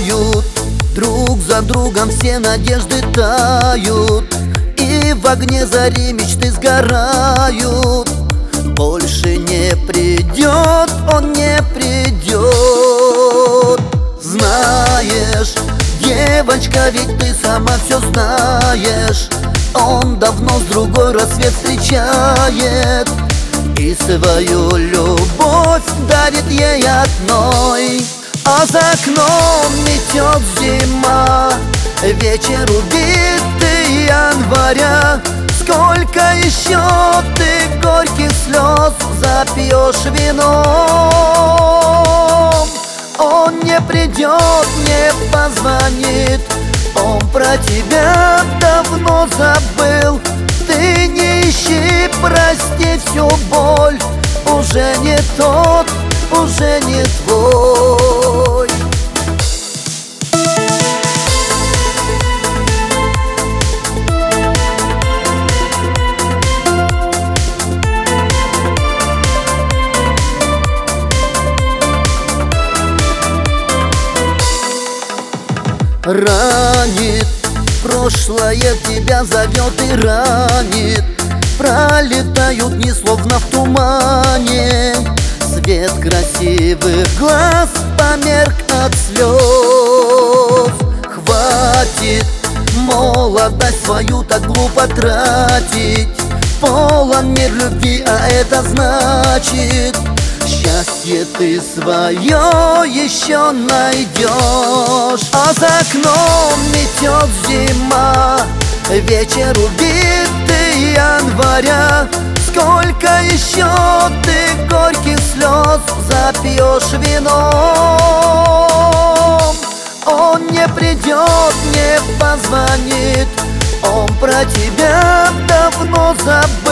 тают, друг за другом все надежды тают, и в огне зари мечты сгорают. Больше не придет, он не придет. Знаешь, девочка, ведь ты сама все знаешь, он давно с другой рассвет встречает и свою любовь дарит ей одной. А за окном метет зима, вечер убитый января. Сколько еще ты горьких слез запьешь вином? Он не придет, не позвонит, он про тебя давно забыл. Ты не ищи, прости всю боль, уже не тот, уже не твой. Ранит, прошлое тебя зовет и ранит. Пролетают дни словно в тумане, свет красивых глаз померк от слез. Хватит молодость свою так глупо тратить, полон мир любви, а это значит счастье ты свое еще найдешь. А за окном метет зима, вечер убитый января. Сколько еще ты горьких слез запьешь вином? Он не придет, не позвонит, он про тебя давно забыл.